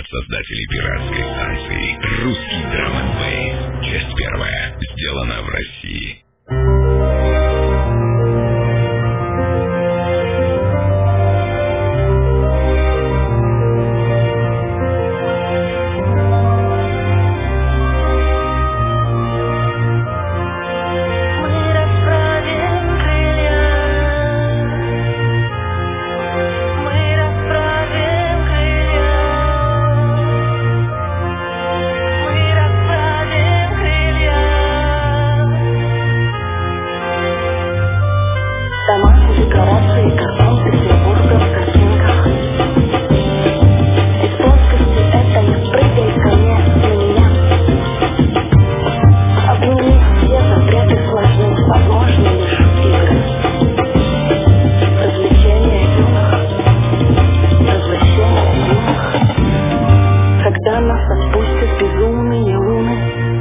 от создателей пиратской станции. Русский драм-н-бейс. Часть первая. Сделана в России. Дома, декорации, картон Петербурга в картинках. Из плоскости этой прыгай ко мне, на меня. Обними все запреты сложны, возможны лишь игры. Развлечения юных, развлечения юных. Когда нас отпустят безумные луны,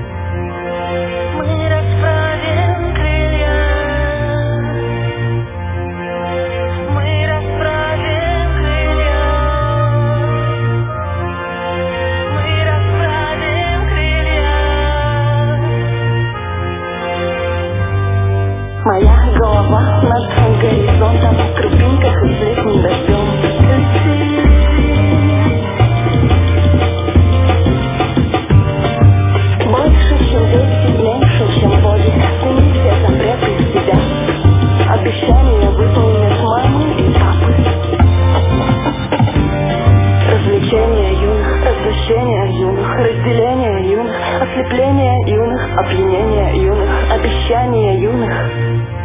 мы расправим крылья. Моя голова над горизонтом в крупинках и с летним дождем. Больше, чем 10, меньше, чем боги. Сними все запреты из себя. Обещания выполнят мамы и папы. Развлечения юных, развращения юных, разделение юных, ослепление юных, опьянение юных, обещания юных.